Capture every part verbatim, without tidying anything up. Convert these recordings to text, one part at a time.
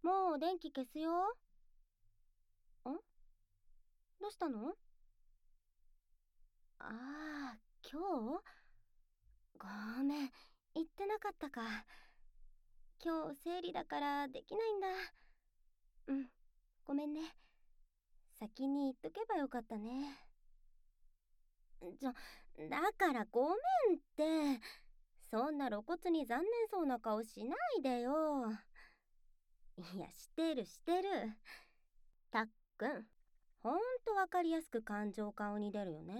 もう電気消すよ。ん？どうしたの？ああ、今日？ごめん、言ってなかったか。今日生理だからできないんだ。うん、ごめんね。先に言っとけばよかったね。ちょ、だからごめんって。そんな露骨に残念そうな顔しないでよ。いや、してるしてる。たっくん、ほんとわかりやすく感情顔に出るよね。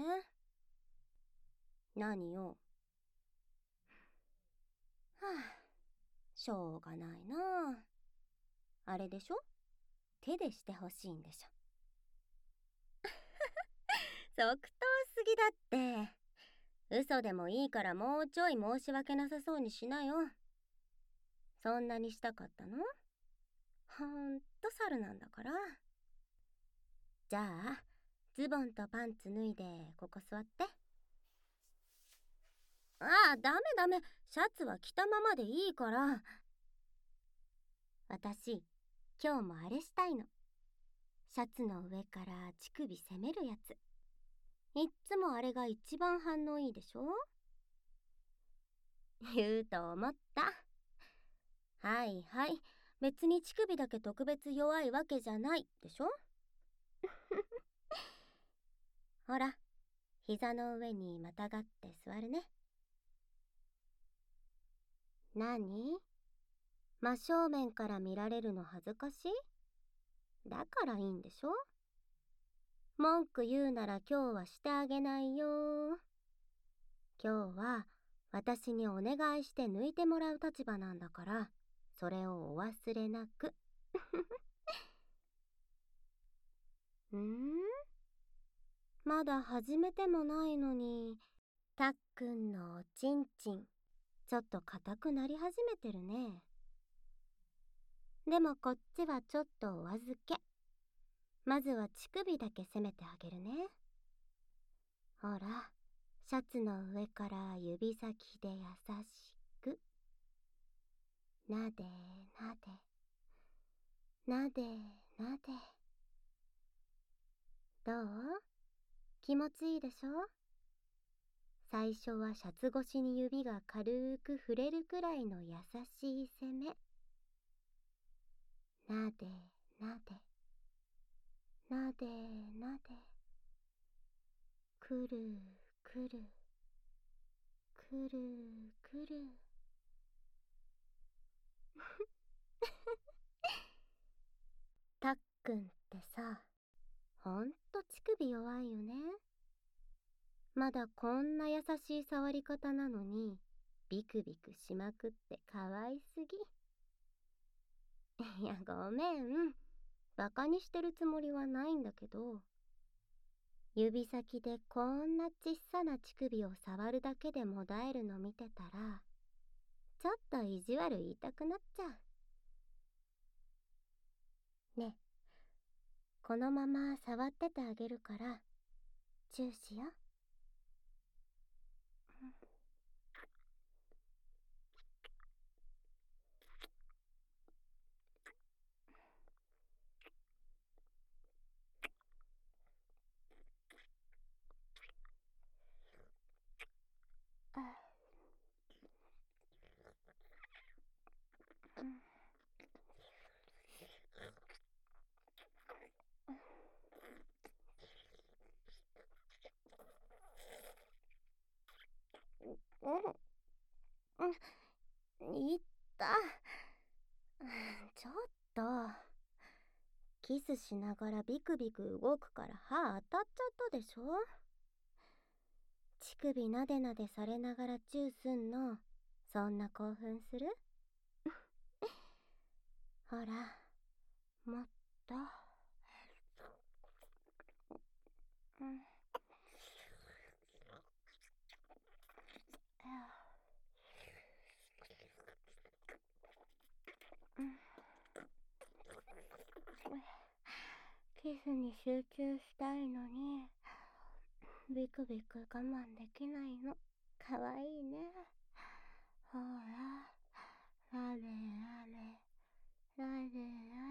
何よ。はあ、しょうがないな。あれでしょ？手でしてほしいんでしょ。即答すぎだって。嘘でもいいからもうちょい申し訳なさそうにしなよ。そんなにしたかったの？ほんと猿なんだから。じゃあ、ズボンとパンツ脱いでここ座って。ああ、ダメダメ。シャツは着たままでいいから。私、今日もあれしたいの。シャツの上から乳首攻めるやつ。いっつもあれが一番反応いいでしょ？言うと思った。はいはい。別に乳首だけ特別弱いわけじゃないでしょ？ほら、膝の上にまたがって座るね。何？真正面から見られるの恥ずかしい？だからいいんでしょ？文句言うなら今日はしてあげないよ。今日は私にお願いして抜いてもらう立場なんだから、それをお忘れなく。んー？まだ始めてもないのに、たっくんのおちんちん、ちょっと硬くなり始めてるね。でもこっちはちょっとお預け。まずは乳首だけ攻めてあげるね。ほら、シャツの上から指先で優しく。なでなで。なでなで。どう？気持ちいいでしょ？最初はシャツ越しに指が軽く触れるくらいの優しい攻め。なでなで。なでなで。くるくる。くるくる。たっくんってさ、ほんと乳首弱いよね。まだこんな優しい触り方なのに、ビクビクしまくってかわいすぎ。いや、ごめん。バカにしてるつもりはないんだけど、指先でこんなちっさな乳首を触るだけでもだえるの見てたら、ちょっと意地悪言いたくなっちゃう。ね、このまま触っててあげるから、チューしよ。うん、うん、いった。ちょっと。キスしながらビクビク動くから歯当たっちゃったでしょ？乳首なでなでされながらチューすんの、そんな興奮する？ほら、もっと。うん。キスに集中したいのに、ビクビク我慢できないの。かわいいね。ほら、なでなで、なで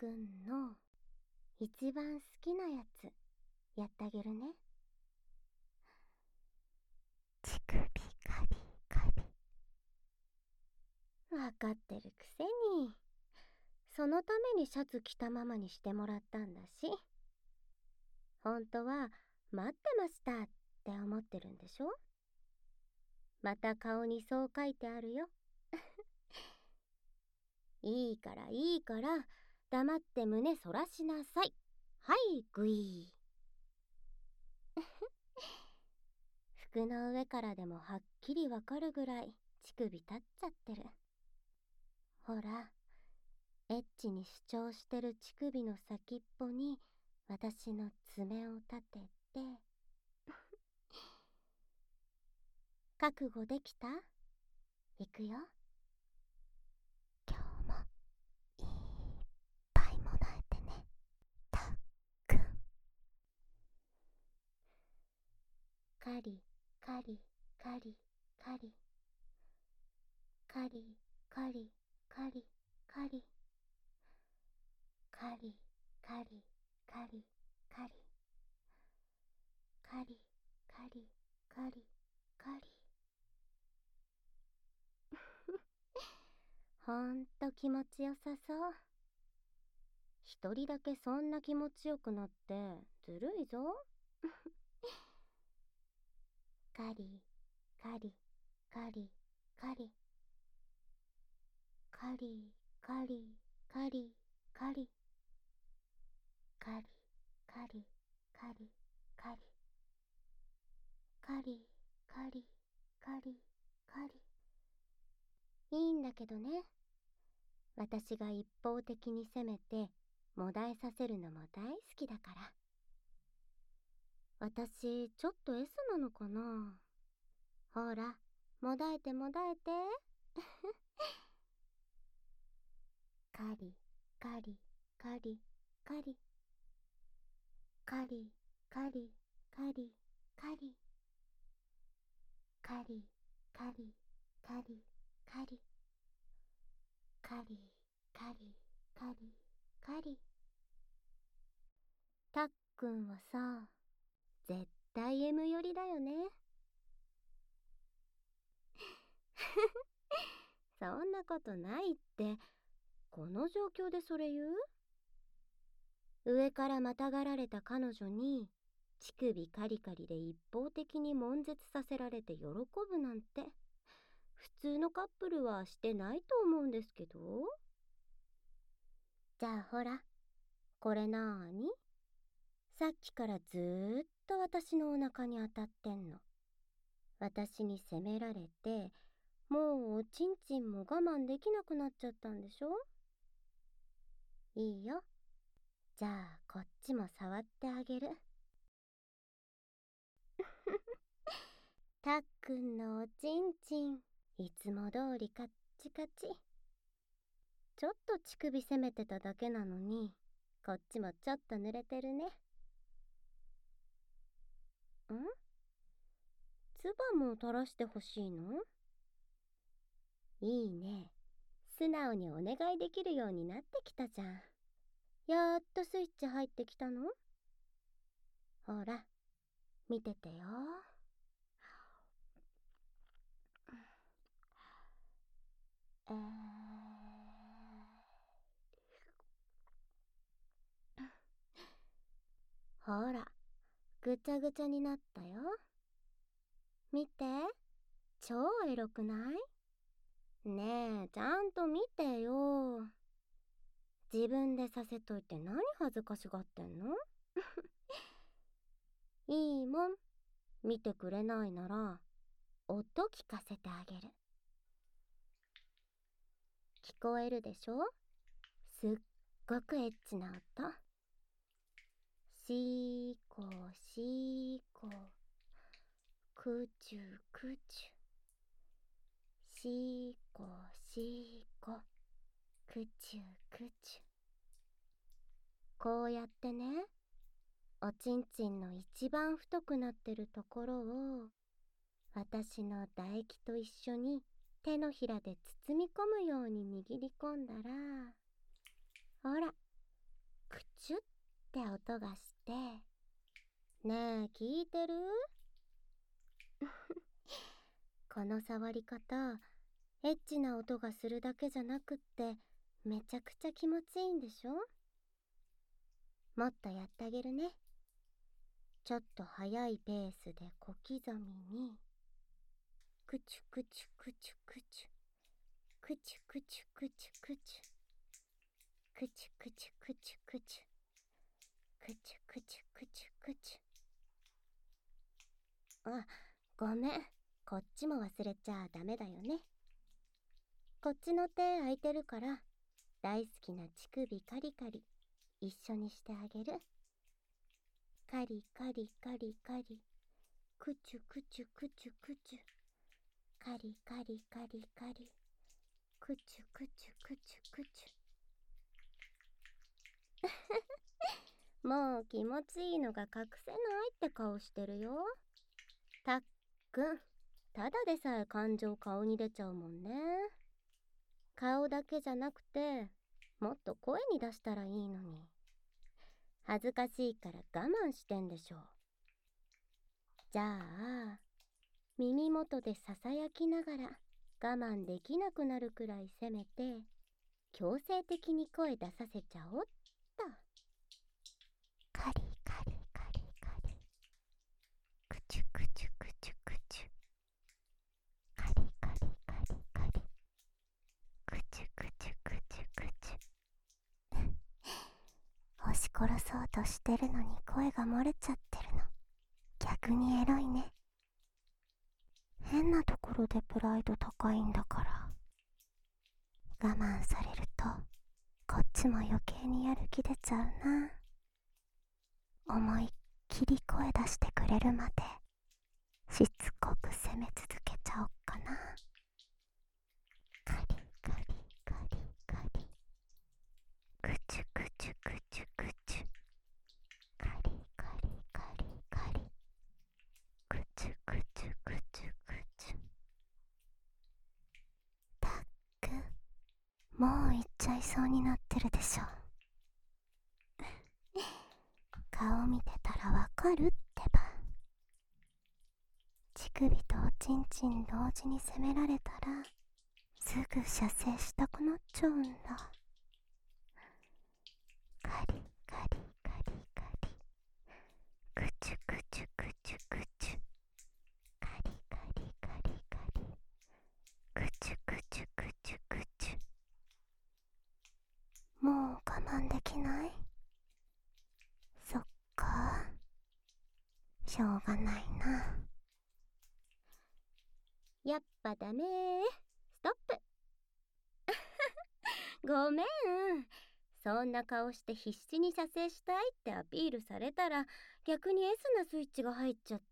くんの一番好きなやつやってあげるね。乳首カリカリ。わかってるくせに。そのためにシャツ着たままにしてもらったんだし。本当は待ってましたって思ってるんでしょ。また顔にそう書いてあるよ。いいからいいから黙って胸そらしなさい。はいグイー。服の上からでもはっきりわかるぐらい乳首立っちゃってる。ほら、エッチに主張してる乳首の先っぽに私の爪を立てて。覚悟できた？いくよ。今日もいっぱいもらえてね、たっくん。カリカリカリカリカリカリカリカリカリカリカリカリカリカリカリカリ。ほんと気持ちよさそう。一人だけそんな気持ちよくなってずるいぞ。カリカリカリカリカリカリカリカリカリカリカリカリカリカリカリカリ。いいんだけどね。私が一方的に攻めてもだえさせるのも大好きだから。私ちょっと S なのかな。ほら、もだえてもだえて。カリカリカリカリカリカリカリカリカリカリカリカリカリカリカリカリ。たっくんはさ、絶対 エム 寄りだよね。そんなことないって。この状況でそれ言う？上からまたがられた彼女に乳首カリカリで一方的に悶絶させられて喜ぶなんて普通のカップルはしてないと思うんですけど。じゃあほら、これなーに？さっきからずーっと私のお腹に当たってんの。私に責められて、もうおちんちんも我慢できなくなっちゃったんでしょ？いいよ。じゃあこっちも触ってあげる。たっくんのおちんちん、いつも通りカッチカチ。ちょっと乳首攻めてただけなのに、こっちもちょっと濡れてるね。ん？唾も垂らしてほしいの？いいね。素直にお願いできるようになってきたじゃん。やっとスイッチ入ってきたの？ほら、見ててよ。えー、ほら、ぐちゃぐちゃになったよ。見て、超エロくない？ねえ、ちゃんと見てよ。自分でさせといて何恥ずかしがってんの？いいもん。見てくれないなら、音聞かせてあげる。聞こえるでしょ？すっごくエッチな音。しーこしーこ。くちゅくちゅ。しーこしーこ。くちゅくちゅ。こうやってね、おちんちんの一番太くなってるところを私の唾液と一緒に手のひらで包み込むように握り込んだら、ほら、 クチュって音がして、ねえ聞いてる？この触り方、エッチな音がするだけじゃなくってめちゃくちゃ気持ちいいんでしょ？もっとやってあげるね。ちょっと速いペースで小刻みに、クチュクチュクチュクチュ、クチュクチュクチュクチュ、クチュクチュクチュクチュ、クチュクチュクチュクチュ。あ、ごめん、こっちも忘れちゃダメだよね。こっちの手空いてるから、大好きな乳首カリカリ一緒にしてあげる。カリカリカリカリ、クチュクチュクチュクチュ、カリカリカリカリ、クチュクチュクチュクチュ。もう気持ちいいのが隠せないって顔してるよ。たっくん、ただでさえ感情顔に出ちゃうもんね。顔だけじゃなくて、もっと声に出したらいいのに。恥ずかしいから我慢してんでしょ。じゃあ、耳元でささやきながら我慢できなくなるくらいせめて、強制的に声出させちゃおっと。カリカリカリカリ、クチュクチュクチュクチュ、カリカリカリカリ、クチュクチュクチュクチュ。押し殺そうとしてるのに声が漏れちゃってるの、逆にエロいね。変なところでプライド高いんだから。我慢されるとこっちも余計にやる気出ちゃうな。思いっきり声出してくれるまでしつこく攻め続けちゃおっかな。カリカリカリカリ、クチュクチュクチュクチュ、カリカリカリカリ、クチュクチュクチュクチュ。たっくん、もう行っちゃいそうになってるでしょ。顔見てたらわかるってば。乳首とおちんちん同時に攻められたらすぐ射精したくなっちゃうんだ。カリカリカリカリ、クチュクチュクチュクチュ、カリカリカリカリ、クチュクチュクチュクチュ。もう我慢できない？そっか、しょうがないな。やっぱダメー。ストップ。ごめん。そんな顔して必死に射精したいってアピールされたら逆に S なスイッチが入っちゃって。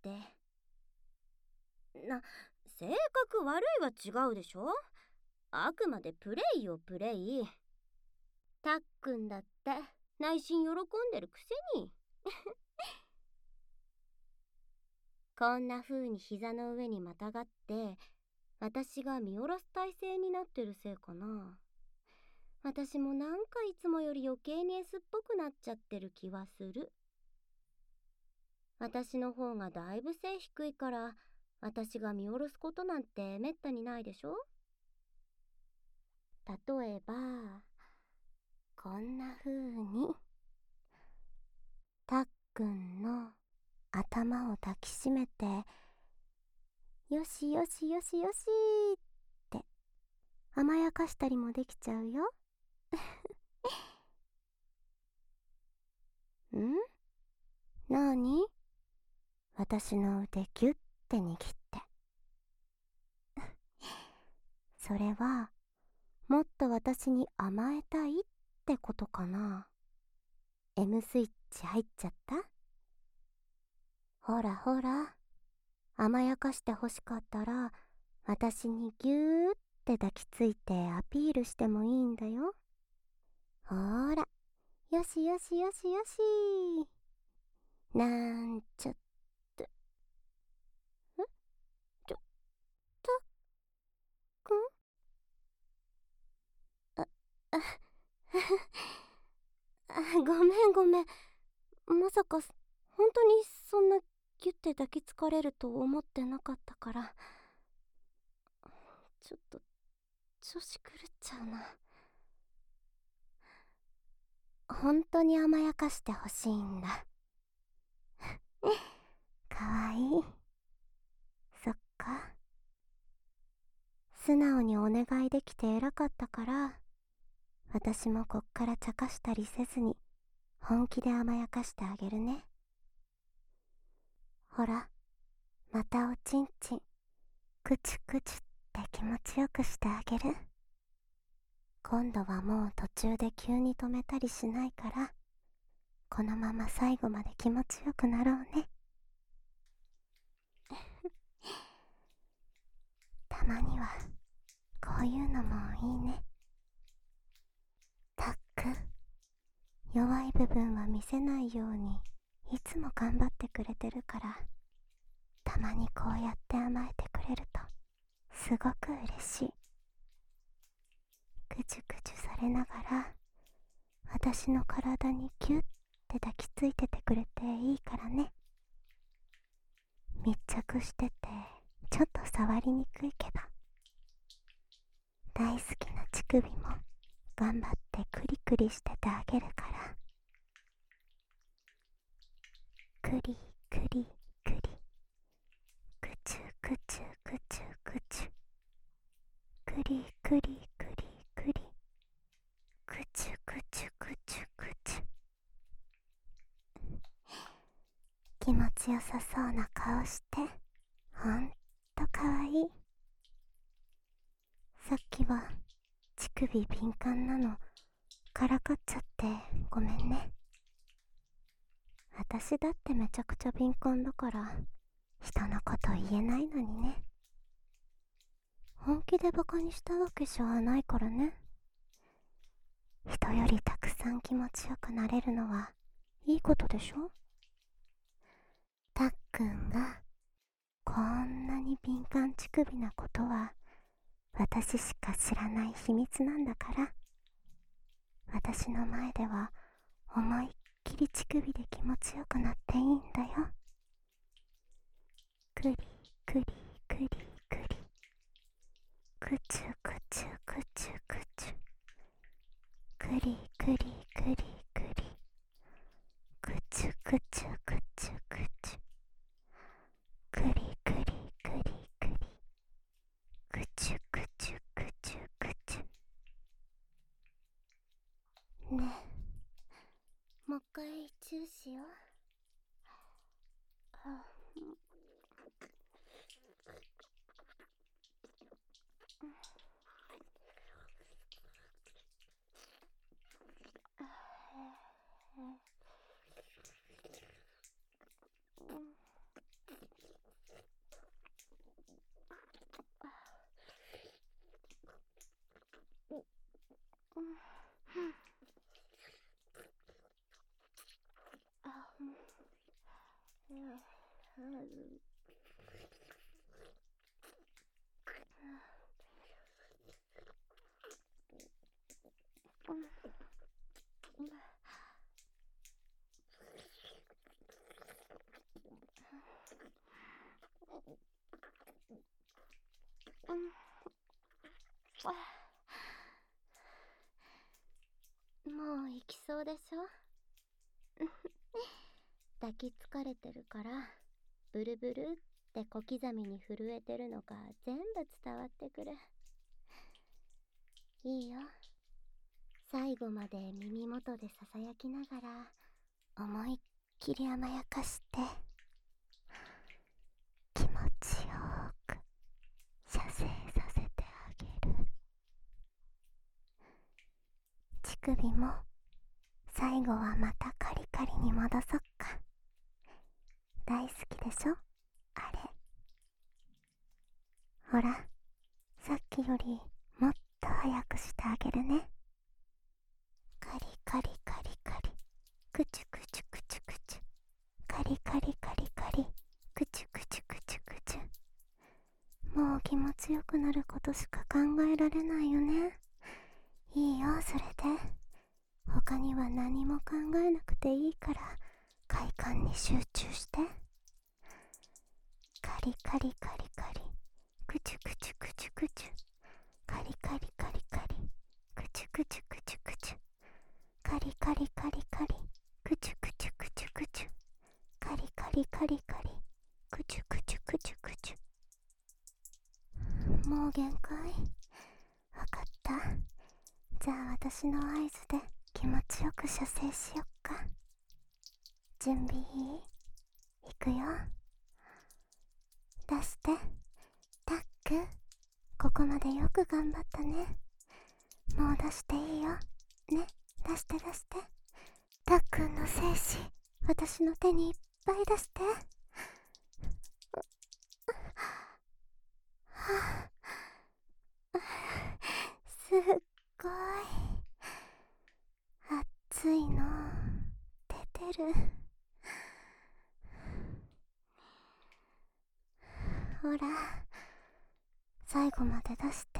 な、性格悪いは違うでしょ。あくまでプレイよプレイ。たっくんだって内心喜んでるくせに。こんな風に膝の上にまたがって私が見下ろす体勢になってるせいかな。私もなんかいつもより余計に S っぽくなっちゃってる気はする。私の方がだいぶ背低いから私が見下ろすことなんてめったにないでしょ。例えばこんな風にたっくんの頭を抱きしめてよしよしよしよしって甘やかしたりもできちゃうよ。ん？なに？私の腕ギュッて握って。それはもっと私に甘えたいってことかな。 M スイッチ入っちゃった？ほらほら、甘やかしてほしかったら私にギューって抱きついてアピールしてもいいんだよ。ほーら、よしよしよしよし。なんちゃって。ん？ちょ、たっくん？あ、あ、 ごめんごめん。まさか本当にそんなギュッて抱きつかれると思ってなかったから、ちょっと調子狂っちゃうな。本当に甘やかしてほしいんだ。かわいい。そっか。素直にお願いできて偉かったから、私もこっから茶化したりせずに本気で甘やかしてあげるね。ほら、またおちんちんクチュクチュって気持ちよくしてあげる。今度はもう途中で急に止めたりしないから、このまま最後まで気持ちよくなろうね。たまにはこういうのもいいね。たっくん、弱い部分は見せないようにいつも頑張ってくれてるから、たまにこうやって甘えてくれるとすごく嬉しい。ぐちゅぐちゅされながら私の体にギュッて抱きついててくれていいからね。密着しててちょっと触りにくいけど、大好きな乳首も頑張ってクリクリしててあげるから。クリクリクリ、クチュクチュクチュクチュ、クリクリクリクリ、クチュクチュクチュクチュ。気持ちよさそうな顔してほんとかわいい。さっきは乳首敏感なのからかっちゃってごめんね。私だってめちゃくちゃ敏感だから人のこと言えないのにね。本気でバカにしたわけじゃないからね。人よりたくさん気持ちよくなれるのはいいことでしょ。たっくんがこんなに敏感乳首なことは私しか知らない秘密なんだから、私の前では思いっきり乳首で気持ちよくなっていいんだよ。クリクリクリクリ、クチュクチュクチュクチュ、クリクリクリクリ、クチュクチュクチュクチュ、クリクリクリクリ、クチュクチュクチュクチュ。ねえ、もう一回チューしよう。あ、もう行きそうでしょ。抱きつかれてるからブルブルって小刻みに震えてるのが全部伝わってくる。いいよ、最後まで耳元でささやきながら思いっきり甘やかして気持ちよく射精させてあげる。乳首も最後はまたカリカリに戻そっか。大好きでしょあれ。ほら、さっきよりもっと早くしてあげるね。カリカリカリカリ、クチュクチュクチュクチュ、カリカリカリカリ、クチュクチュクチュクチュ。もう気持ちよくなることしか考えられないよね。いいよ、それで他には何も考えなくていいから快感に集中して。カリカリカリカリ、クチュクチュクチュクチュ、カリカリカリカリ、クチュクチュクチュクチュ、カリカリカリカリ、クチュクチュクチュクチュ、カリカリカリカリ、クチュクチュクチュクチュ。もう限界。わかった。じゃあ私の合図で気持ちよく射精しよっか。準備いい？いくよ。出して。タック、ここまでよく頑張ったね。もう出していいよ。ね、出して出して。タックンの精子、私の手にいっぱい出して。はあ、すっごい熱いの出てる。ほら、最後まで出して。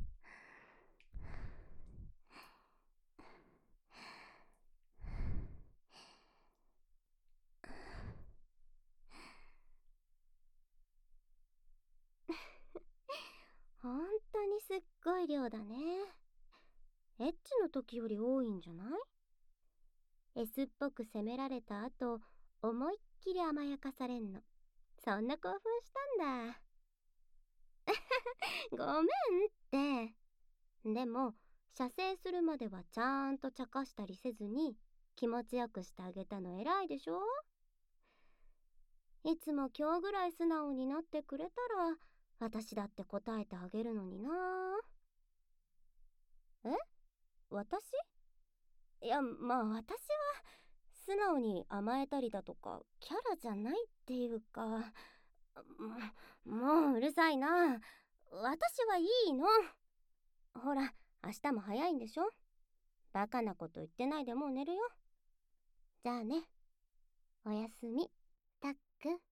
ほんとにすっごい量だね。エッチの時より多いんじゃない？ S っぽく責められた後、思いっきり甘やかされんの。そんな興奮したんだ。ごめんって。でも、射精するまではちゃんと茶化したりせずに気持ちよくしてあげたの偉いでしょ？いつも今日ぐらい素直になってくれたら私だって答えてあげるのにな。え？私？いや、まあ私は素直に甘えたりだとかキャラじゃないっていうか、ももううるさいな。私はいいの。ほら、明日も早いんでしょ？バカなこと言ってないでもう寝るよ。じゃあね。おやすみ、たっくん。